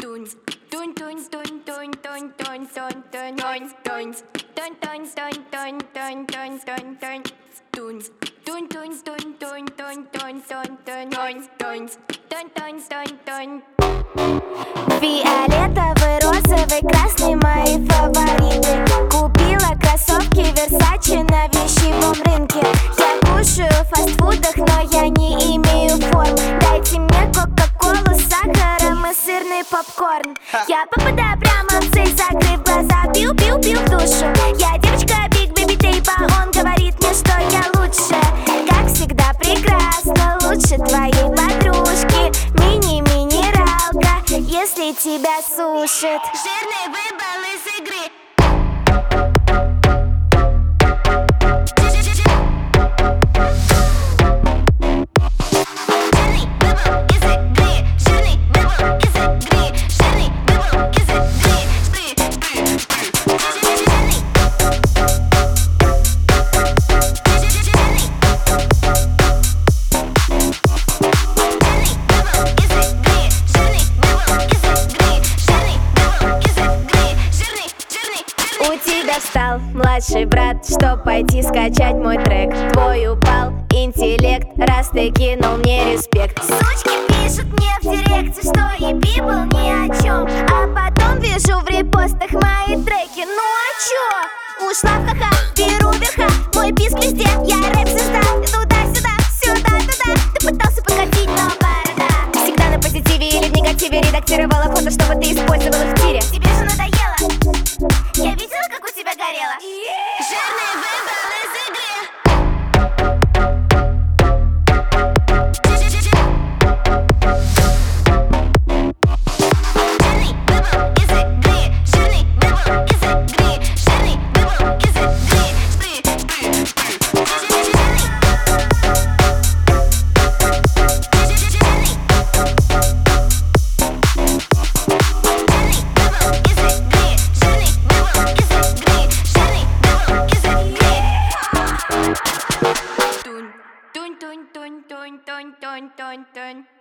Фиолетовый, розовый, красный мои фавориты. Купила кроссовки Versace на вещевом рынке. Я кушаю в фастфудах, но я не имею форм. Дайте мне кока-колу с сахаром и сырный попкорн. Я попадаю прямо в цель, закрыв глаза, пью-пью-пью в душу. Я девочка Big Baby Tape, он говорит мне, что я лучше. Как всегда прекрасно, лучше твоей подружки. Мини-минералка, если тебя сушит. Жирный выбыл из игры. У тебя встал младший брат, чтоб пойти скачать мой трек. Твой упал интеллект, раз ты кинул мне респект. Сучки пишут мне в директе, что еби был ни о чем. А потом вижу в репостах мои треки. Ну а чё? Ушла в ха-ха, беру верха. Мой писк везде, я рэп-звезда. Туда-сюда, сюда-туда. Ты пытался покатить, но борода. Всегда на позитиве или в негативе. Редактировала фото, чтобы ты использовал их в тире. Тебе же надоело. Я видела, как у тебя горело. Жирный выбыл из игры. Жирный выбыл из игры. Жирный выбыл из игры. Жирный выбыл из игры. Tun, tun, tun, tun, tun, tun, tun, tun.